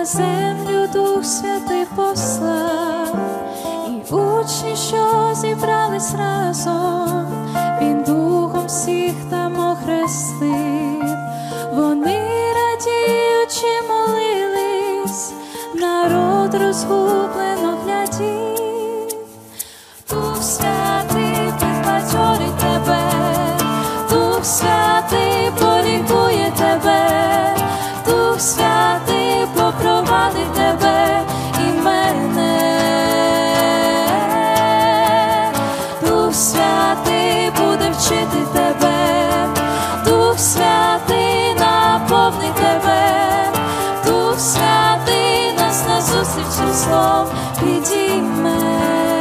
на землю Дух Святий послав, і учні, що зібрались разом, Він Духом всіх там охрестив. Вони радіючи молились, народ розгублено глядів. Дух Святий підбадьорить тебе, Дух Святий полікує тебе, Дух Святий попровадить тебе і мене. Дух Святий буде вчити тебе, Дух Святий наповнить тебе, Дух Святий нас назустріч Христом підійме.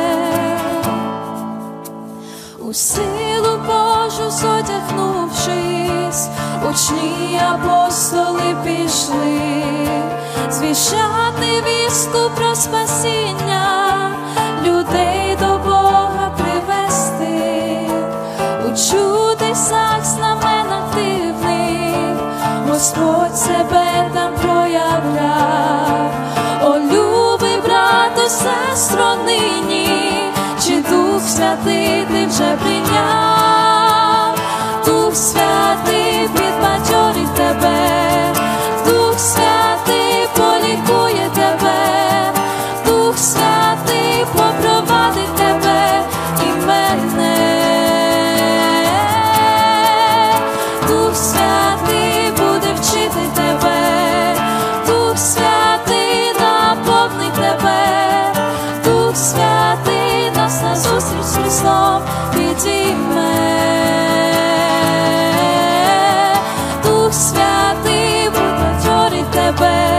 У силу Божу зодягнувшись, учні апостоли пішли звіщати вісту про спасіння, людей до Бога привести. У чудесах, знаменах дивних Господь себе там проявляв. О, любий брате, сестро, нині, чи Дух Святий ти вже прийняв? Дух Святий підбадьорить тебе, Дух Святий полікує тебе, Дух Святий попровадить тебе і мене. Дух Святий буде вчити тебе, Дух Святий наповнить тебе, Дух Святий нас назустріч з Христом підійме. Дух Святий підбадьорить тебе,